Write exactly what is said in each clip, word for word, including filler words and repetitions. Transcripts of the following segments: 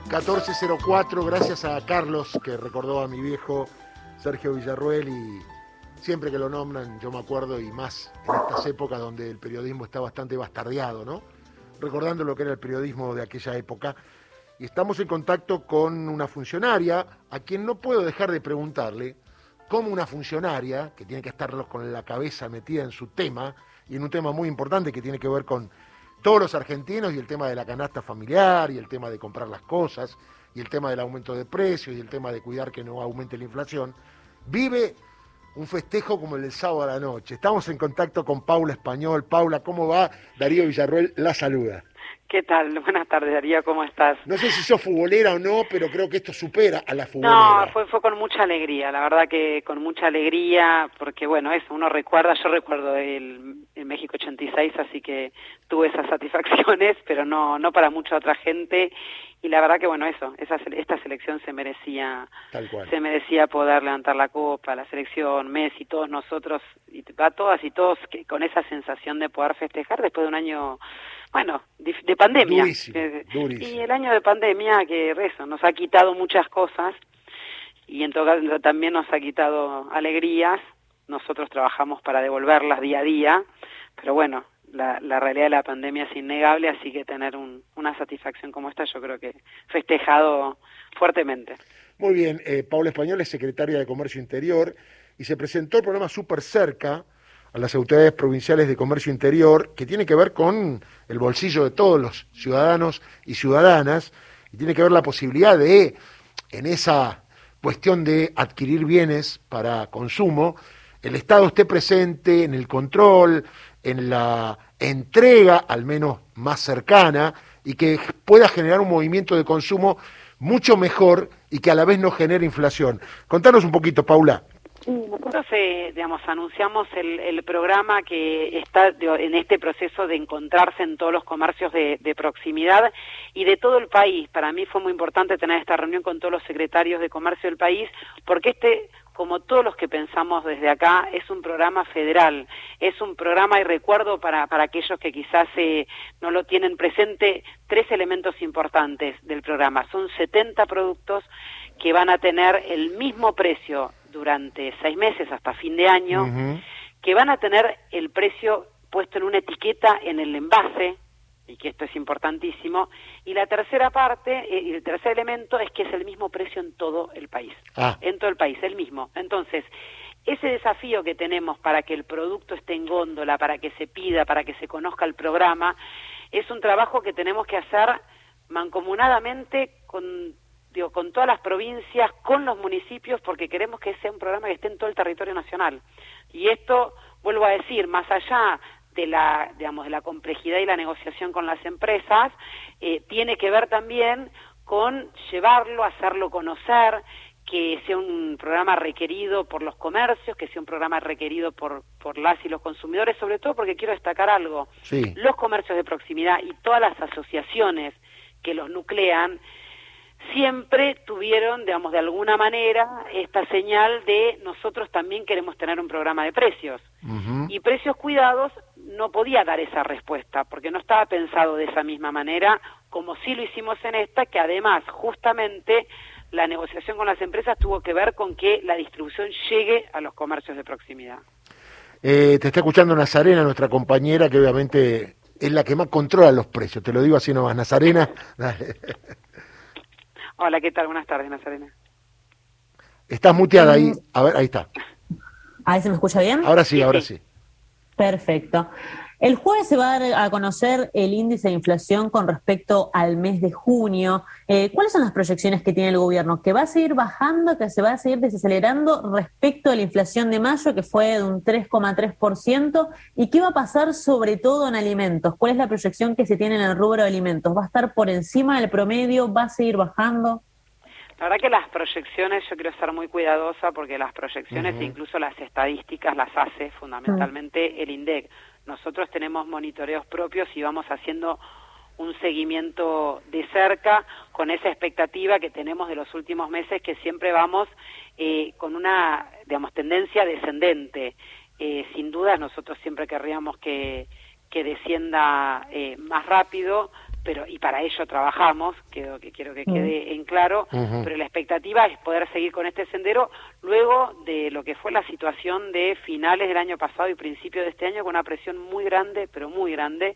catorce cero cuatro, gracias a Carlos que recordó a mi viejo Sergio Villarruel, y siempre que lo nombran yo me acuerdo, y más en estas épocas donde el periodismo está bastante bastardeado, ¿no? Recordando lo que era el periodismo de aquella época. Y estamos en contacto con una funcionaria a quien no puedo dejar de preguntarle cómo una funcionaria, que tiene que estar con la cabeza metida en su tema, y en un tema muy importante que tiene que ver con todos los argentinos, y el tema de la canasta familiar, y el tema de comprar las cosas, y el tema del aumento de precios, y el tema de cuidar que no aumente la inflación, vive un festejo como el del sábado a la noche. Estamos en contacto con Paula Español. Paula, ¿cómo va? Darío Villarruel la saluda. ¿Qué tal? Buenas tardes, Darío, ¿cómo estás? No sé si sos futbolera o no, pero creo que esto supera a la futbolera. No, fue, fue con mucha alegría, la verdad que con mucha alegría, porque bueno, eso, uno recuerda, yo recuerdo el, el México ochenta y seis, así que tuve esas satisfacciones, pero no no para mucha otra gente, y la verdad que bueno, eso, esa, esta selección se merecía, Tal cual. se merecía poder levantar la copa, la selección, Messi, todos nosotros, y a todas y todos, que, con esa sensación de poder festejar después de un año, bueno, de, de pandemia. Durísimo, durísimo. Y el año de pandemia, que eso, nos ha quitado muchas cosas, y en todo caso también nos ha quitado alegrías. Nosotros trabajamos para devolverlas día a día, pero bueno, la, la realidad de la pandemia es innegable, así que tener un, una satisfacción como esta, yo creo que festejado fuertemente. Muy bien, eh, Paula Español es secretaria de Comercio Interior, y se presentó el programa Súper Cerca a las autoridades provinciales de Comercio Interior, que tiene que ver con el bolsillo de todos los ciudadanos y ciudadanas, y tiene que ver la posibilidad de, en esa cuestión de adquirir bienes para consumo, el Estado esté presente en el control, en la entrega al menos más cercana, y que pueda generar un movimiento de consumo mucho mejor y que a la vez no genere inflación. Contanos un poquito, Paula. Nosotros, eh, digamos, anunciamos el, el programa que está digo, en este proceso de encontrarse en todos los comercios de, de proximidad y de todo el país. Para mí fue muy importante tener esta reunión con todos los secretarios de comercio del país, porque este, como todos los que pensamos desde acá, es un programa federal, es un programa, y recuerdo para, para aquellos que quizás eh, no lo tienen presente, tres elementos importantes del programa. Son setenta productos que van a tener el mismo precio durante seis meses hasta fin de año, uh-huh. que van a tener el precio puesto en una etiqueta en el envase, y que esto es importantísimo, y la tercera parte, eh, y el tercer elemento es que es el mismo precio en todo el país, ah. en todo el país, el mismo. Entonces, ese desafío que tenemos para que el producto esté en góndola, para que se pida, para que se conozca el programa, es un trabajo que tenemos que hacer mancomunadamente con Digo, con todas las provincias, con los municipios, porque queremos que sea un programa que esté en todo el territorio nacional. Y esto, vuelvo a decir, más allá de la, digamos, de la complejidad y la negociación con las empresas, eh, tiene que ver también con llevarlo, hacerlo conocer, que sea un programa requerido por los comercios, que sea un programa requerido por, por las y los consumidores, sobre todo porque quiero destacar algo. Sí. Los comercios de proximidad y todas las asociaciones que los nuclean siempre tuvieron, digamos, de alguna manera, esta señal de nosotros también queremos tener un programa de precios. Uh-huh. Y Precios Cuidados no podía dar esa respuesta, porque no estaba pensado de esa misma manera, como sí lo hicimos en esta, que además, justamente, la negociación con las empresas tuvo que ver con que la distribución llegue a los comercios de proximidad. Eh, te está escuchando Nazarena, nuestra compañera, que obviamente es la que más controla los precios. Te lo digo así nomás, Nazarena. Dale. Hola, ¿qué tal? Buenas tardes, Nazarena. Estás muteada ahí. A ver, ahí está. ¿Ahí se me escucha bien? Ahora sí, ahora sí. Perfecto. El jueves se va a dar a conocer el índice de inflación con respecto al mes de junio. Eh, ¿Cuáles son las proyecciones que tiene el gobierno? ¿Que va a seguir bajando, que se va a seguir desacelerando respecto a la inflación de mayo, que fue de un tres coma tres por ciento? ¿Y qué va a pasar sobre todo en alimentos? ¿Cuál es la proyección que se tiene en el rubro de alimentos? ¿Va a estar por encima del promedio? ¿Va a seguir bajando? La verdad que las proyecciones, yo quiero ser muy cuidadosa, porque las proyecciones uh-huh. e incluso las estadísticas las hace fundamentalmente uh-huh. el INDEC. Nosotros tenemos monitoreos propios y vamos haciendo un seguimiento de cerca con esa expectativa que tenemos de los últimos meses, que siempre vamos eh, con una, digamos, tendencia descendente. Eh, sin duda nosotros siempre querríamos que, que descienda eh, más rápido, pero y para ello trabajamos, que, que quiero que quede en claro, uh-huh. pero la expectativa es poder seguir con este sendero luego de lo que fue la situación de finales del año pasado y principio de este año, con una presión muy grande, pero muy grande,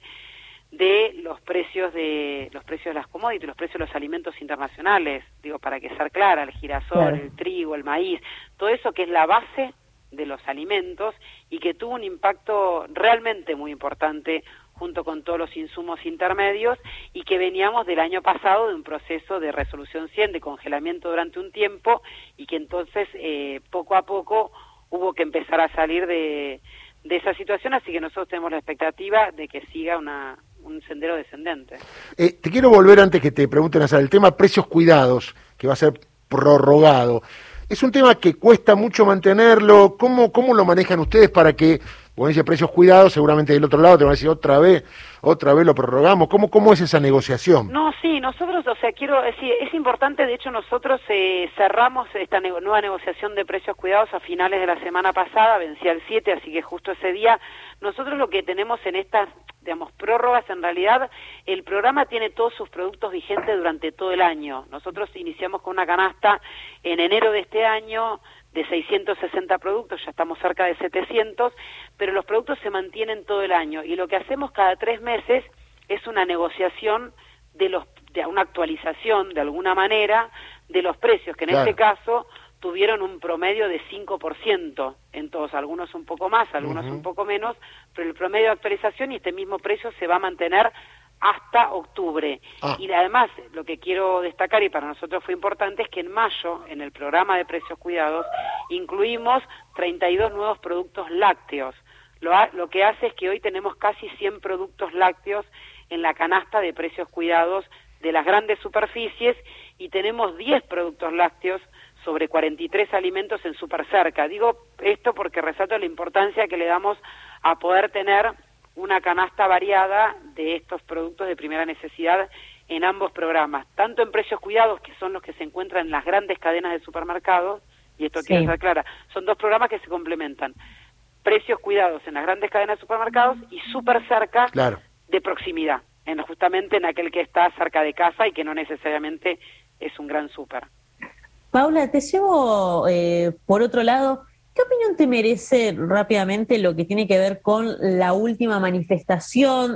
de los precios de los precios de las commodities, los precios de los alimentos internacionales, digo, para que ser clara, el girasol, claro. el trigo, el maíz, todo eso que es la base de los alimentos y que tuvo un impacto realmente muy importante junto con todos los insumos intermedios, y que veníamos del año pasado de un proceso de resolución cien, de congelamiento durante un tiempo, y que entonces eh, poco a poco hubo que empezar a salir de, de esa situación, así que nosotros tenemos la expectativa de que siga una un sendero descendente. Eh, te quiero volver antes que te pregunten hacer el tema precios cuidados, que va a ser prorrogado. Es un tema que cuesta mucho mantenerlo. ¿Cómo, cómo lo manejan ustedes para que, como dice precios cuidados, seguramente del otro lado te van a decir otra vez, otra vez lo prorrogamos? ¿Cómo, cómo es esa negociación? No, sí, nosotros, o sea, quiero decir, es importante, de hecho nosotros eh, cerramos esta ne- nueva negociación de precios cuidados a finales de la semana pasada, vencía el siete, así que justo ese día, nosotros lo que tenemos en estas, digamos, prórrogas, en realidad, el programa tiene todos sus productos vigentes durante todo el año. Nosotros iniciamos con una canasta en enero de este año de seiscientos sesenta productos, ya estamos cerca de setecientos, pero los productos se mantienen todo el año, y lo que hacemos cada tres meses es una negociación de los, de una actualización, de alguna manera, de los precios, que en claro. este caso tuvieron un promedio de cinco por ciento en todos, algunos un poco más, algunos uh-huh. un poco menos, pero el promedio de actualización y este mismo precio se va a mantener hasta octubre. Ah. Y además, lo que quiero destacar, y para nosotros fue importante, es que en mayo, en el programa de precios cuidados, incluimos treinta y dos nuevos productos lácteos. Lo, ha, lo que hace es que hoy tenemos casi cien productos lácteos en la canasta de precios cuidados de las grandes superficies, y tenemos diez productos lácteos sobre cuarenta y tres alimentos en Supercerca. Digo esto porque resalto la importancia que le damos a poder tener una canasta variada de estos productos de primera necesidad en ambos programas, tanto en precios cuidados, que son los que se encuentran en las grandes cadenas de supermercados, y esto sí. quiero ser clara, son dos programas que se complementan: precios cuidados en las grandes cadenas de supermercados y Supercerca claro. de proximidad, en, justamente en aquel que está cerca de casa y que no necesariamente es un gran súper. Paula, te llevo eh, por otro lado. ¿Qué opinión te merece rápidamente lo que tiene que ver con la última manifestación,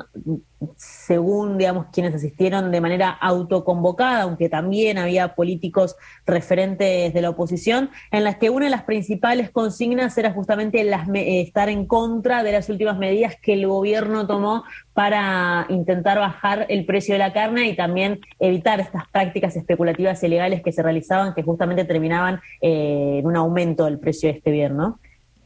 según, digamos, quienes asistieron de manera autoconvocada, aunque también había políticos referentes de la oposición, en las que una de las principales consignas era justamente las me- estar en contra de las últimas medidas que el gobierno tomó para intentar bajar el precio de la carne y también evitar estas prácticas especulativas e ilegales que se realizaban, que justamente terminaban eh, en un aumento del precio de este bien, ¿no?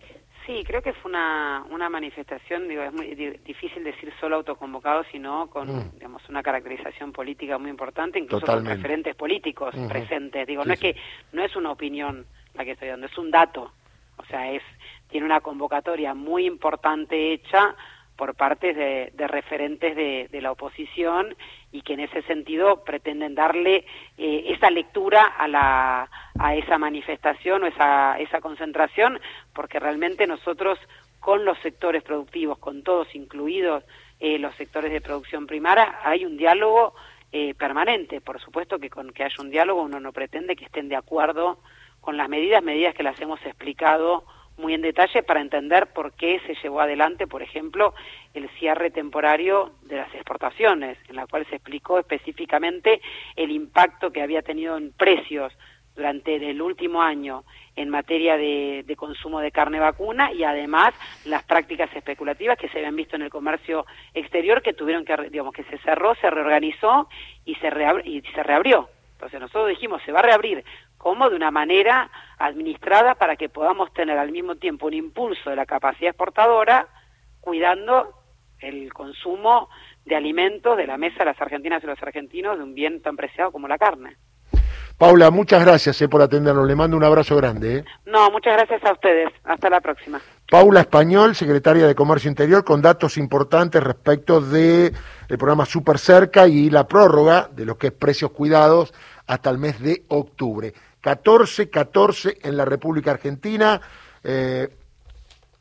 Sí, creo que fue una, una manifestación, digo, es muy di- difícil decir solo autoconvocado, sino con, mm. digamos, una caracterización política muy importante, incluso Totalmente. con referentes políticos uh-huh. presentes. Digo, sí, no sí. es que, no es una opinión la que estoy dando, es un dato. O sea, es, tiene una convocatoria muy importante hecha por parte de, de referentes de, de la oposición, y que en ese sentido pretenden darle eh, esa lectura a la a esa manifestación o esa esa concentración, porque realmente nosotros con los sectores productivos, con todos incluidos eh, los sectores de producción primaria, hay un diálogo eh, permanente. Por supuesto que con que haya un diálogo uno no pretende que estén de acuerdo con las medidas, medidas que las hemos explicado muy en detalle para entender por qué se llevó adelante, por ejemplo, el cierre temporario de las exportaciones, en la cual se explicó específicamente el impacto que había tenido en precios durante el último año en materia de, de consumo de carne vacuna, y además las prácticas especulativas que se habían visto en el comercio exterior, que tuvieron que, digamos, que se cerró, se reorganizó y se, reab- y se reabrió. Entonces nosotros dijimos, se va a reabrir, ¿cómo? De una manera administrada, para que podamos tener al mismo tiempo un impulso de la capacidad exportadora, cuidando el consumo de alimentos de la mesa de las argentinas y los argentinos, de un bien tan preciado como la carne. Paula, muchas gracias eh, por atendernos. Le mando un abrazo grande. Eh. No, muchas gracias a ustedes. Hasta la próxima. Paula Español, secretaria de Comercio Interior, con datos importantes respecto del programa Supercerca y la prórroga de lo que es precios cuidados hasta el mes de octubre. catorce catorce en la República Argentina. Eh,